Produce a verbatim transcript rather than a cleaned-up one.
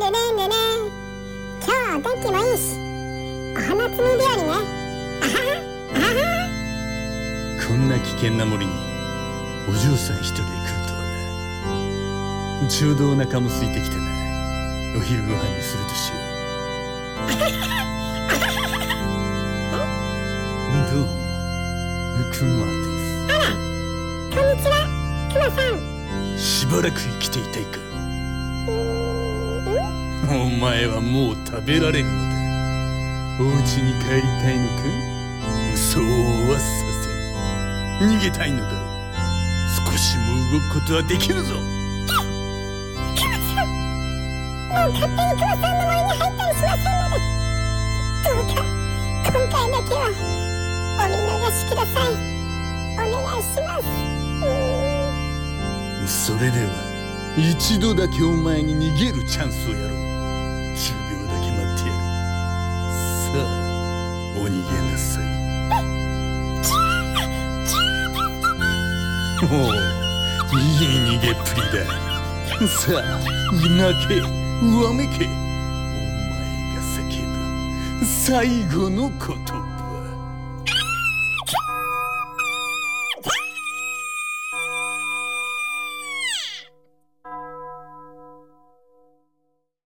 でねんでね。今日はお天気もいいし、お花摘み日和ね。あははあはは。 こんな危険な森にお嬢さん一人で来るとはな。ちょうどお腹も空いてきてな。お昼ご飯にするとしよう。どうも、クマです。 あら、こんにちは、クマさん。 しばらく生きていたいか。 うーんお前はもう食べられるのだ。お家に帰りたいのか。そうはさせぬ。逃げたいのだろう。少しも動くことはできるぞ。 クマさん、もう勝手にクマさんの森に入ったりしませんので、どうか今回だけはお見逃しください。お願いします。うーんそれでは一度だけお前に逃げるチャンスをやろう。じゅうびょうだけ待ってやる。さあ、お逃げなさい。おお、いい逃げっぷりだ。さあ、泣け、わめけ。お前が叫ぶ最後の言葉。